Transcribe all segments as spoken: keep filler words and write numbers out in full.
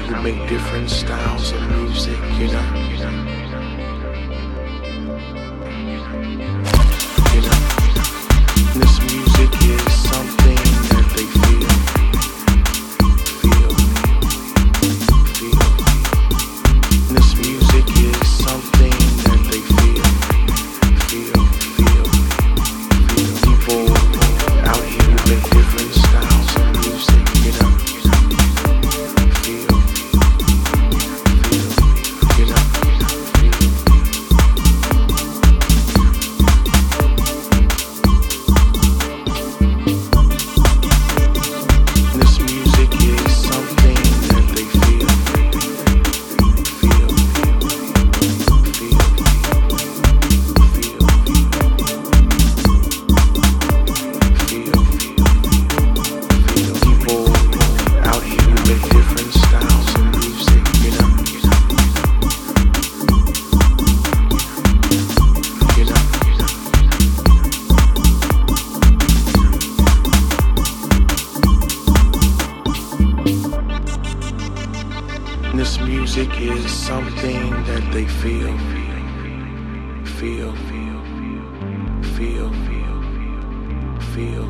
who make different styles of music, you know. You know, this music is something that they feel, feel, feel. This music is something that they feel, feel, feel, feel. People out here who make different styles of music, you know. This music is something that they feel, feel, feel, feel, feel,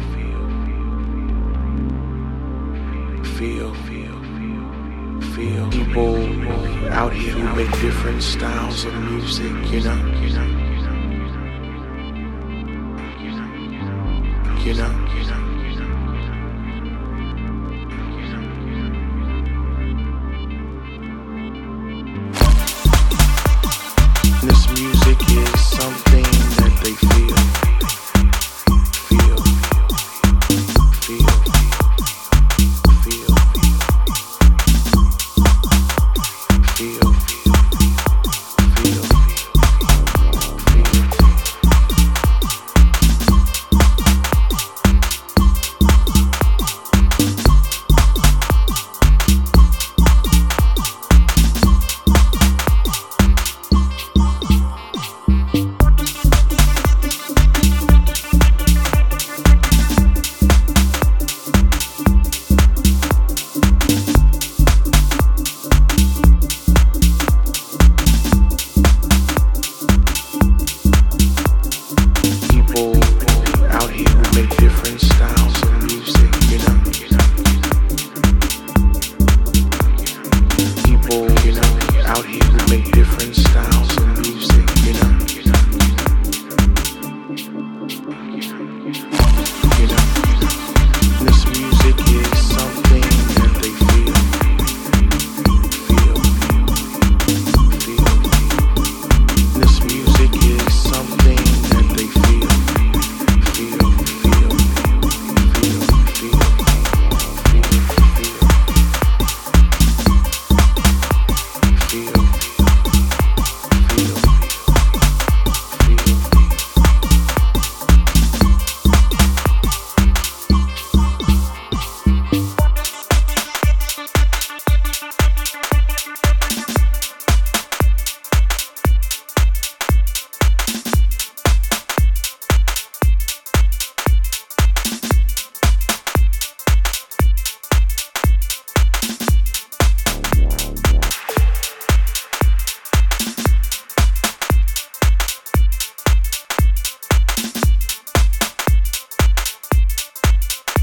feel, feel, feel. People out here who make different styles of music, you know, you know, you know, you know. This music is something that they feel, feel, feel, feel, feel, feel, different styles of music, you know. People, you know, out here who make different styles of music, you know. You know, this music is something that they feel, feel, feel. This music is something that they feel, feel.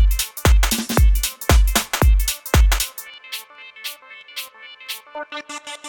We'll be right back.